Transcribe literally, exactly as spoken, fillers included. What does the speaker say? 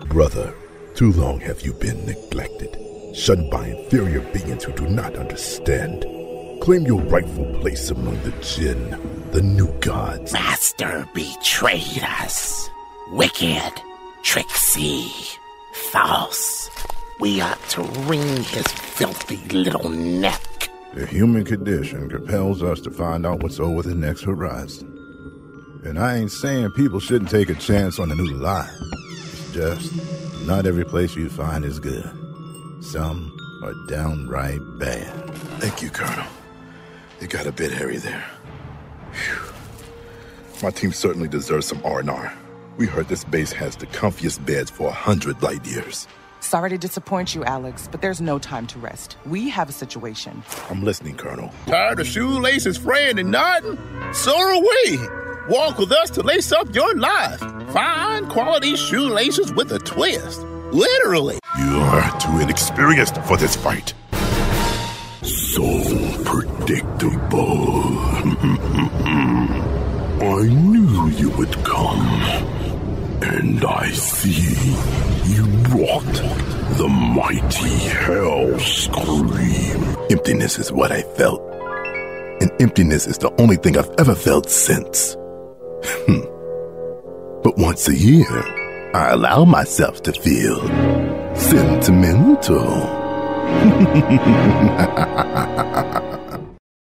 Brother, too long have you been neglected, shunned by inferior beings who do not understand. Claim your rightful place among the Jinn, the new gods. Master betrayed us. Wicked, tricksy, false. We ought to wring his filthy little neck. The human condition compels us to find out what's over the next horizon. And I ain't saying people shouldn't take a chance on a new life. It's just, not every place you find is good. Some are downright bad. Thank you, Colonel. It got a bit hairy there. Whew. My team certainly deserves some R and R. We heard this base has the comfiest beds for a hundred light years. Sorry to disappoint you, Alex, but there's no time to rest. We have a situation. I'm listening, Colonel. Tired of shoelaces fraying and knotting? Soar away! Walk with us to lace up your life. Fine quality shoelaces with a twist. Literally. You are too inexperienced for this fight. So predictable. I knew you would come. And I see you brought the mighty hell scream. Emptiness is what I felt. And emptiness is the only thing I've ever felt since. But once a year, I allow myself to feel sentimental.